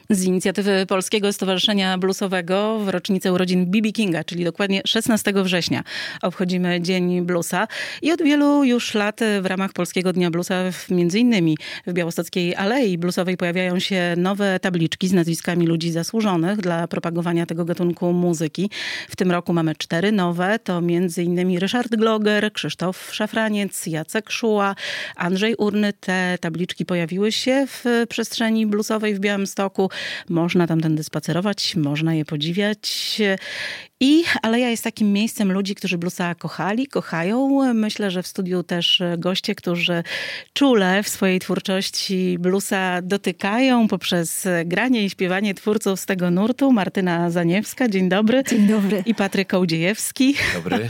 Z inicjatywy Polskiego Stowarzyszenia Bluesowego w rocznicę urodzin B.B. Kinga, czyli dokładnie 16 września obchodzimy Dzień Bluesa. I od wielu już lat w ramach Polskiego Dnia Bluesa, między innymi w Białostockiej Alei Bluesowej, pojawiają się nowe tabliczki z nazwiskami ludzi zasłużonych dla propagowania tego gatunku muzyki. W tym roku mamy 4 nowe. To między innymi Ryszard Gloger, Krzysztof Szafraniec, Jacek Szuła, Andrzej Urny. Te tabliczki pojawiły się w przestrzeni bluesowej w Białymstoku. Można tamtędy spacerować, można je podziwiać. I Aleja jest takim miejscem ludzi, którzy bluesa kochali, kochają. Myślę, że w studiu też goście, którzy czule w swojej twórczości bluesa dotykają poprzez granie i śpiewanie twórców z tego nurtu. Martyna Zaniewska, dzień dobry. Dzień dobry. I Patryk Kołdziejewski. Dobry.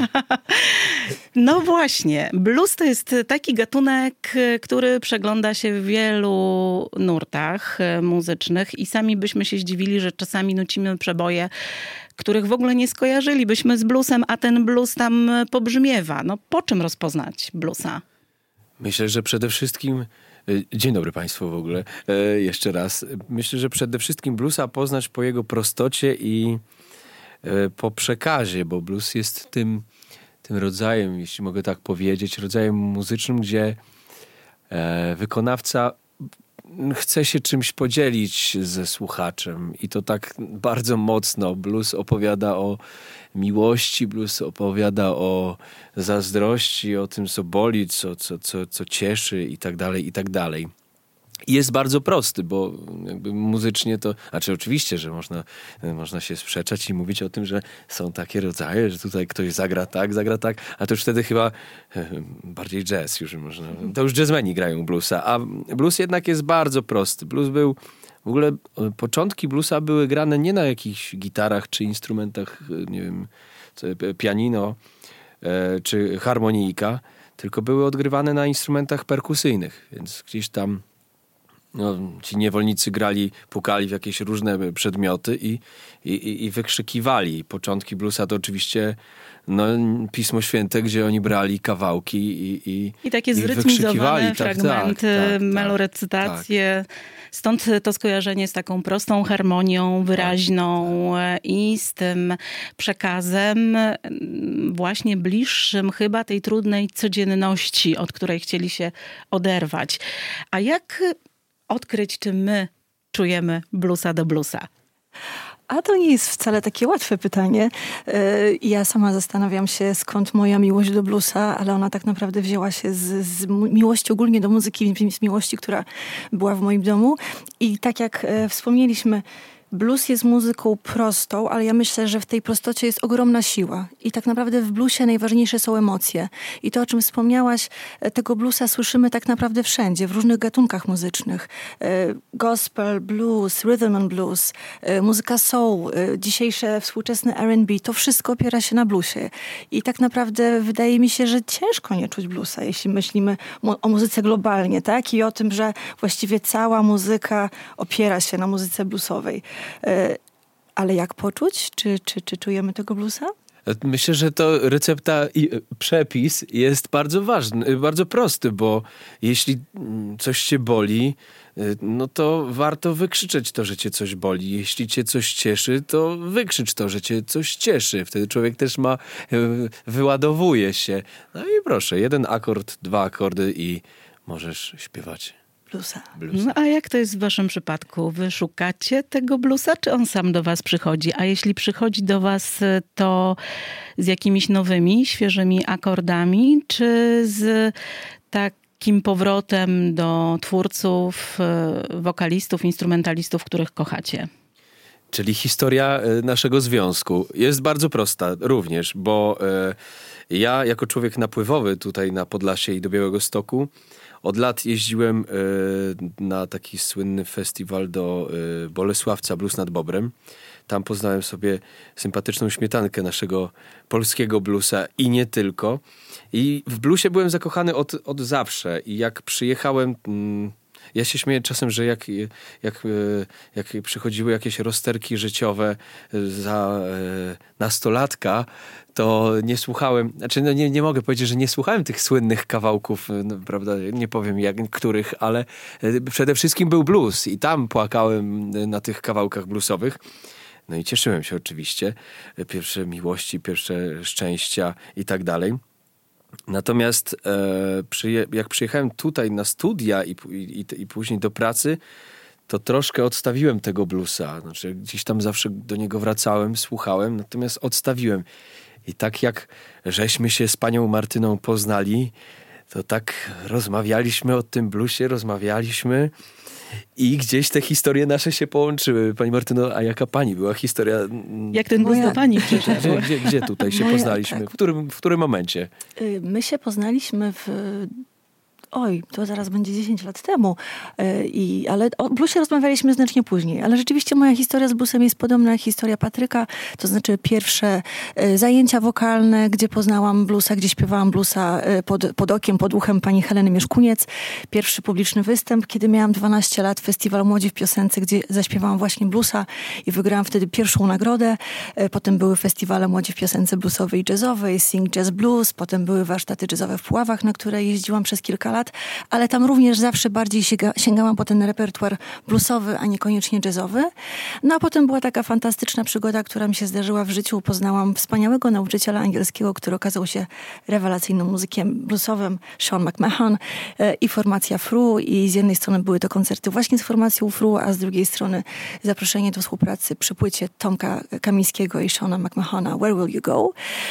No właśnie, blues to jest taki gatunek, który przegląda się w wielu nurtach muzycznych i sami byśmy się zdziwili, że czasami nucimy przeboje, których w ogóle nie skojarzylibyśmy z bluesem, a ten blues tam pobrzmiewa. No po czym rozpoznać bluesa? Myślę, że przede wszystkim... Dzień dobry Państwu w ogóle. Jeszcze raz. Myślę, że przede wszystkim bluesa poznać po jego prostocie i po przekazie, bo blues jest tym rodzajem, jeśli mogę tak powiedzieć, rodzajem muzycznym, gdzie wykonawca chce się czymś podzielić ze słuchaczem i to tak bardzo mocno. Blues opowiada o miłości, blues opowiada o zazdrości, o tym, co boli, co cieszy i tak dalej, i tak dalej. I jest bardzo prosty, bo jakby muzycznie to... Znaczy oczywiście, że można się sprzeczać i mówić o tym, że są takie rodzaje, że tutaj ktoś zagra tak, a to już wtedy chyba bardziej jazz już można... To już jazzmeni grają bluesa, a blues jednak jest bardzo prosty. Blues był... W ogóle początki bluesa były grane nie na jakichś gitarach czy instrumentach, nie wiem, pianino czy harmonijka, tylko były odgrywane na instrumentach perkusyjnych, więc gdzieś tam ci niewolnicy grali, pukali w jakieś różne przedmioty i wykrzykiwali. Początki bluesa to oczywiście Pismo Święte, gdzie oni brali kawałki i takie zrytmizowane fragmenty, melorecytacje. Tak. Stąd to skojarzenie z taką prostą harmonią, wyraźną i z tym przekazem właśnie bliższym chyba tej trudnej codzienności, od której chcieli się oderwać. A jak odkryć, czy my czujemy bluesa do bluesa? A to nie jest wcale takie łatwe pytanie. Ja sama zastanawiam się, skąd moja miłość do bluesa, ale ona tak naprawdę wzięła się z miłości ogólnie do muzyki, z miłości, która była w moim domu. I tak jak wspomnieliśmy, blues jest muzyką prostą, ale ja myślę, że w tej prostocie jest ogromna siła. I tak naprawdę w bluesie najważniejsze są emocje. I to, o czym wspomniałaś, tego bluesa słyszymy tak naprawdę wszędzie, w różnych gatunkach muzycznych. Gospel, blues, rhythm and blues, muzyka soul, dzisiejsze współczesne R&B, to wszystko opiera się na bluesie. I tak naprawdę wydaje mi się, że ciężko nie czuć bluesa, jeśli myślimy o muzyce globalnie, tak? I o tym, że właściwie cała muzyka opiera się na muzyce bluesowej. Ale jak poczuć? Czy czujemy tego bluesa? Myślę, że to recepta i przepis jest bardzo ważny, bardzo prosty, bo jeśli coś cię boli, no to warto wykrzyczeć to, że cię coś boli. Jeśli cię coś cieszy, to wykrzycz to, że cię coś cieszy. Wtedy człowiek też wyładowuje się. No i proszę, 1 akord, 2 akordy i możesz śpiewać. Bluesa. No a jak to jest w waszym przypadku? Wy szukacie tego bluesa, czy on sam do was przychodzi? A jeśli przychodzi do was, to z jakimiś nowymi, świeżymi akordami, czy z takim powrotem do twórców, wokalistów, instrumentalistów, których kochacie? Czyli historia naszego związku jest bardzo prosta również, bo ja jako człowiek napływowy tutaj na Podlasie i do Białegostoku od lat jeździłem na taki słynny festiwal do Bolesławca, Blues nad Bobrem. Tam poznałem sobie sympatyczną śmietankę naszego polskiego bluesa i nie tylko. I w bluesie byłem zakochany od zawsze. I jak przyjechałem Ja się śmieję czasem, że jak przychodziły jakieś rozterki życiowe za nastolatka, to nie słuchałem, znaczy no nie mogę powiedzieć, że nie słuchałem tych słynnych kawałków, no, prawda, nie powiem których, ale przede wszystkim był blues i tam płakałem na tych kawałkach bluesowych. No i cieszyłem się oczywiście. Pierwsze miłości, pierwsze szczęścia i tak dalej. Natomiast jak przyjechałem tutaj na studia i później do pracy, to troszkę odstawiłem tego bluesa. Znaczy gdzieś tam zawsze do niego wracałem, słuchałem, natomiast odstawiłem. I tak jak żeśmy się z panią Martyną poznali, to tak rozmawialiśmy o tym bluesie, i gdzieś te historie nasze się połączyły. Pani Martyno, a jaka pani była historia? Jak ten blues do pani przyszedł? Gdzie tutaj się poznaliśmy? Tak. W którym momencie? My się poznaliśmy to zaraz będzie 10 lat temu, ale o bluesie rozmawialiśmy znacznie później. Ale rzeczywiście moja historia z bluesem jest podobna jak historia Patryka, to znaczy pierwsze zajęcia wokalne, gdzie poznałam bluesa, gdzie śpiewałam bluesa pod okiem, pod uchem pani Heleny Mieszkuniec. Pierwszy publiczny występ, kiedy miałam 12 lat, festiwal Młodzi w Piosence, gdzie zaśpiewałam właśnie bluesa i wygrałam wtedy pierwszą nagrodę. Potem były festiwale Młodzi w Piosence bluesowej i jazzowej, Sing Jazz Blues, potem były warsztaty jazzowe w Puławach, na które jeździłam przez kilka lat. Ale tam również zawsze bardziej sięgałam po ten repertuar bluesowy, a niekoniecznie jazzowy. No a potem była taka fantastyczna przygoda, która mi się zdarzyła w życiu. Poznałam wspaniałego nauczyciela angielskiego, który okazał się rewelacyjnym muzykiem bluesowym, Sean McMahon i formacja Fru. I z jednej strony były to koncerty właśnie z formacją Fru, a z drugiej strony zaproszenie do współpracy przy płycie Tomka Kamińskiego i Seana McMahona, Where Will You Go?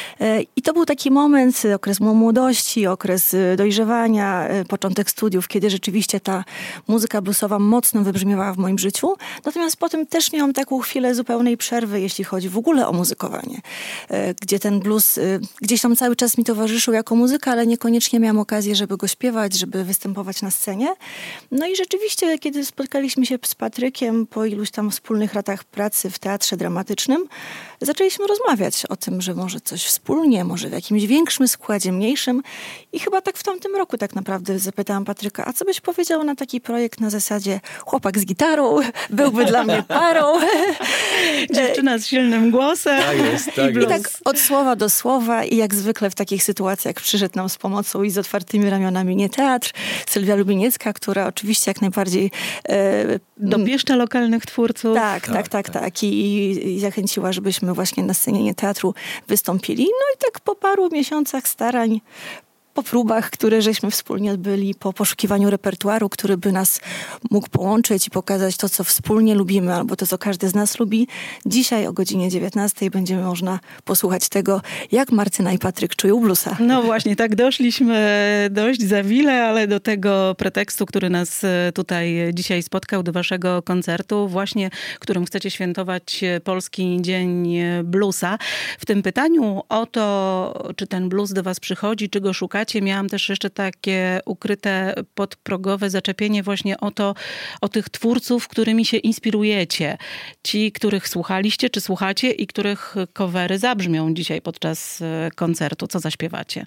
I to był taki moment, okres młodości, okres dojrzewania, początek studiów, kiedy rzeczywiście ta muzyka bluesowa mocno wybrzmiewała w moim życiu. Natomiast potem też miałam taką chwilę zupełnej przerwy, jeśli chodzi w ogóle o muzykowanie, gdzie ten blues gdzieś tam cały czas mi towarzyszył jako muzyka, ale niekoniecznie miałam okazję, żeby go śpiewać, żeby występować na scenie. No i rzeczywiście, kiedy spotkaliśmy się z Patrykiem po iluś tam wspólnych latach pracy w teatrze dramatycznym, zaczęliśmy rozmawiać o tym, że może coś wspólnie, może w jakimś większym składzie, mniejszym. I chyba tak w tamtym roku tak naprawdę zapytałam Patryka, a co byś powiedział na taki projekt na zasadzie chłopak z gitarą, byłby dla mnie parą. Dziewczyna z silnym głosem. Tak jest. I tak od słowa do słowa i jak zwykle w takich sytuacjach przyszedł nam z pomocą i z otwartymi ramionami nie teatr, Sylwia Lubieniecka, która oczywiście jak najbardziej dopieszcza lokalnych twórców. Tak. I zachęciła, żebyśmy właśnie na scenie nie teatru wystąpili. No i tak po paru miesiącach starań, po próbach, które żeśmy wspólnie odbyli, po poszukiwaniu repertuaru, który by nas mógł połączyć i pokazać to, co wspólnie lubimy, albo to, co każdy z nas lubi. Dzisiaj o godzinie 19 będzie można posłuchać tego, jak Martyna i Patryk czują bluesa. No właśnie, tak doszliśmy dość za wiele, ale do tego pretekstu, który nas tutaj dzisiaj spotkał, do waszego koncertu, właśnie którym chcecie świętować Polski Dzień Bluesa. W tym pytaniu o to, czy ten blues do was przychodzi, czy go szukacie, miałam też jeszcze takie ukryte podprogowe zaczepienie właśnie o tych twórców, którymi się inspirujecie. Ci, których słuchaliście, czy słuchacie i których covery zabrzmią dzisiaj podczas koncertu. Co zaśpiewacie?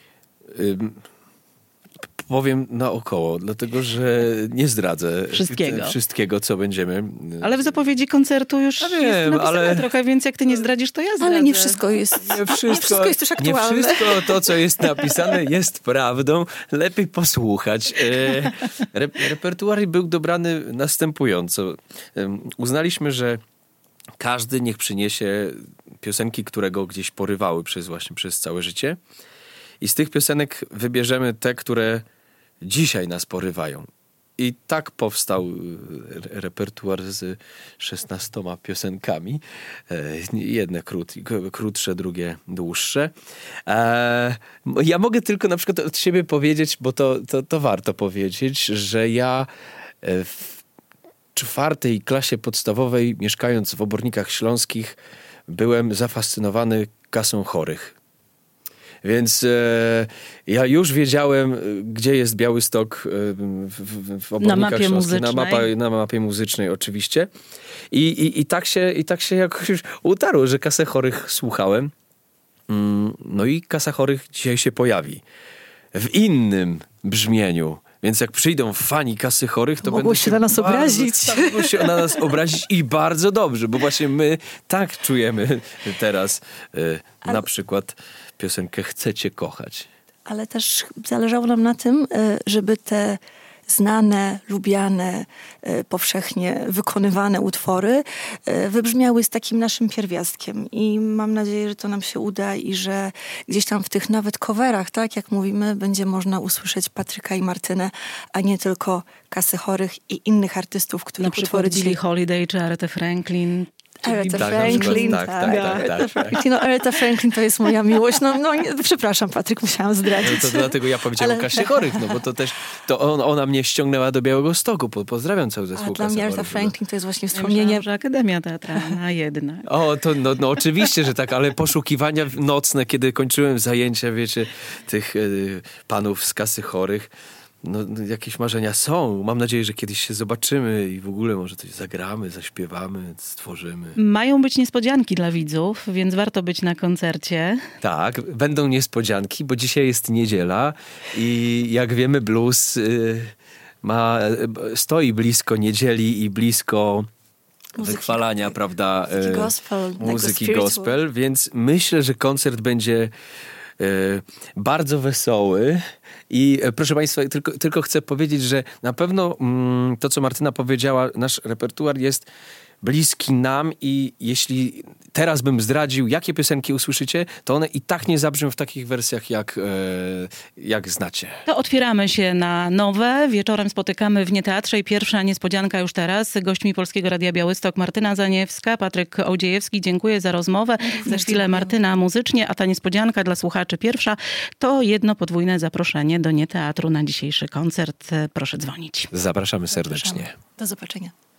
Powiem naokoło, dlatego że nie zdradzę wszystkiego, co będziemy. Ale w zapowiedzi koncertu już jest napisane trochę, więc jak ty nie zdradzisz, to ja zdradzę. Ale nie wszystko jest też aktualne. Nie wszystko to, co jest napisane, jest prawdą. Lepiej posłuchać. Repertuar był dobrany następująco. Uznaliśmy, że każdy niech przyniesie piosenki, które go gdzieś porywały przez całe życie. I z tych piosenek wybierzemy te, które dzisiaj nas porywają. I tak powstał repertuar z 16 piosenkami. Jedne krótsze, drugie dłuższe. Ja mogę tylko na przykład od siebie powiedzieć, bo to warto powiedzieć, że ja w 4. klasie podstawowej, mieszkając w Obornikach Śląskich, byłem zafascynowany kasą chorych. Więc ja już wiedziałem, gdzie jest Białystok w Obornikach Śląskich. Na mapie muzycznej oczywiście. I tak się jakoś już utarło, że Kasę Chorych słuchałem. No i Kasa Chorych dzisiaj się pojawi. W innym brzmieniu. Więc jak przyjdą fani Kasy Chorych, to mogło się na nas obrazić. Mogło się na nas obrazić i bardzo dobrze, bo właśnie my tak czujemy teraz na przykład piosenkę Chcę Cię kochać. Ale też zależało nam na tym, żeby te znane, lubiane, powszechnie wykonywane utwory wybrzmiały z takim naszym pierwiastkiem. I mam nadzieję, że to nam się uda i że gdzieś tam w tych nawet coverach, tak jak mówimy, będzie można usłyszeć Patryka i Martynę, a nie tylko Kasy Chorych i innych artystów, których Na przykład utwory Billie Holiday czy Aretha Franklin. Aretha Franklin, tak. No, Aretha Franklin to jest moja miłość. Przepraszam, Patryk, musiałam zdradzić. No to dlatego ja powiedziałem o Kasie Chorych, no bo to też, ona mnie ściągnęła do Białegostoku. Pozdrawiam cały zespół. A dla mnie Aretha Franklin to jest właśnie wspomnienie. Myślałam, że Akademia Teatralna jednak. O, to no oczywiście, że tak, ale poszukiwania nocne, kiedy kończyłem zajęcia, wiecie, tych panów z Kasy Chorych, no, jakieś marzenia są. Mam nadzieję, że kiedyś się zobaczymy i w ogóle może coś zagramy, zaśpiewamy, stworzymy. Mają być niespodzianki dla widzów, więc warto być na koncercie. Tak, będą niespodzianki, bo dzisiaj jest niedziela i jak wiemy blues stoi blisko niedzieli i blisko wychwalania, prawda, muzyki gospel, więc myślę, że koncert będzie bardzo wesoły i proszę Państwa, tylko chcę powiedzieć, że na pewno to, co Martyna powiedziała, nasz repertuar jest bliski nam i jeśli teraz bym zdradził, jakie piosenki usłyszycie, to one i tak nie zabrzmią w takich wersjach, jak znacie. To otwieramy się na nowe. Wieczorem spotykamy w Nieteatrze i pierwsza niespodzianka już teraz. Gośćmi Polskiego Radia Białystok Martyna Zaniewska, Patryk Ołdziejewski. Dziękuję za rozmowę. Za chwilę Martyna muzycznie, a ta niespodzianka dla słuchaczy pierwsza to jedno podwójne zaproszenie do Nieteatru na dzisiejszy koncert. Proszę dzwonić. Zapraszamy serdecznie. Do zobaczenia.